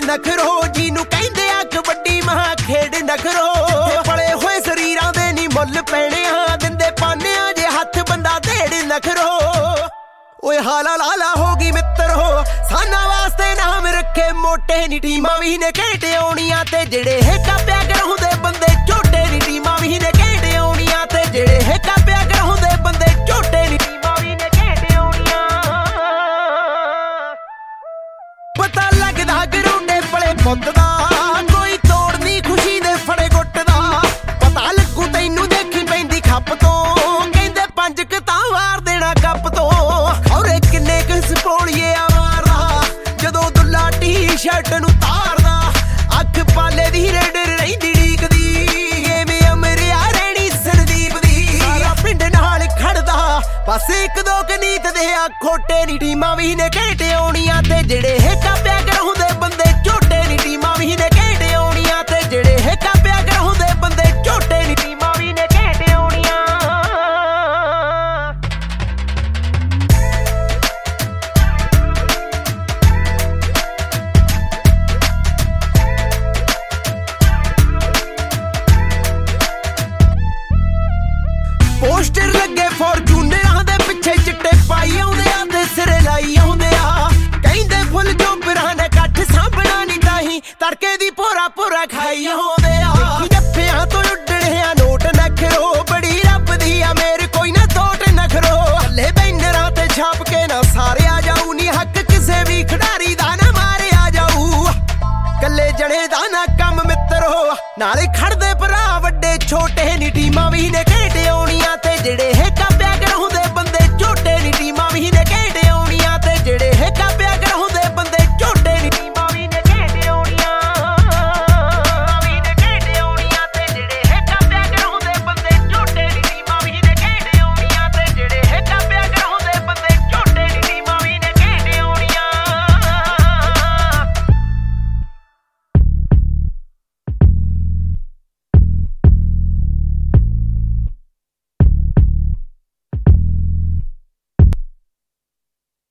नखरो जिन्नू कहंदे आ कबड्डी महा खेड नखरो पले होए शरीरां दे नी मुੱਲ पैणे आ दिंदे पाने आ जे हथ बंदा देड़ नखरो ओए हाला लाला होगी मित्रो साना वास्ते नाम रखे मोटे नी टीमां भी ने घंटे आउणियां ते जेड़े हेका प्या कराउंदे बंदे झोटे नी टीमां भी ने घंटे आउणियां ते जेड़े हेका प्या कराउंदे बंदे झोटे नी टीमां भी ने घंटे आउणियां पता लगदा गराउंडे पले पुੱਤ दा कोई तोड़ नी खुशी दे फड़े गुੱਟ दा पता लगू तैनू देखी पैंदी खप तो कहंदे 5 कता वार देना कप तो औरे किन्ने क सपोलिए आवारदा जदों दुल्ला टी-शर्ट नू तारदा अख पाले दी रेड रहिंदी ढीकदी एवें अमरिया रहणी संदीप दी सारा पिंड नाल खड़दा बस एक दो कनीत दे आ खोटे नी टीमां भी ने घंटे आउणियां ते जेड़े हेका प्या कराउंदे बंदे झोटे नी टीमां भी ने घंटे आउणियां ते जेड़े हेका प्या कराउंदे बंदे झोटे नी टीमां भी ने घंटे आउणियां पोस्टर लगे फॉर्चूनरां दे पिछे चिट्टे पाई आउंदे आ ते सिरे लाई आउंदे आ कहंदे फुल जोबरां ने कठ सांभणा नी ताही तड़के दी पोरा पोरा खाई आउंदे आ जफ्फियां तो उड्डणे आ नोट नखरो बड़ी रब दी आ मेरे कोई ना तोट नखरो हल्ले बैनरां ते छाप के ना सारे आ जाऊ नी हक किसे भी खिडारी दा ना मारे आ जाऊ कल्ले जणे दा ना कम मित्रो नाले खड़दे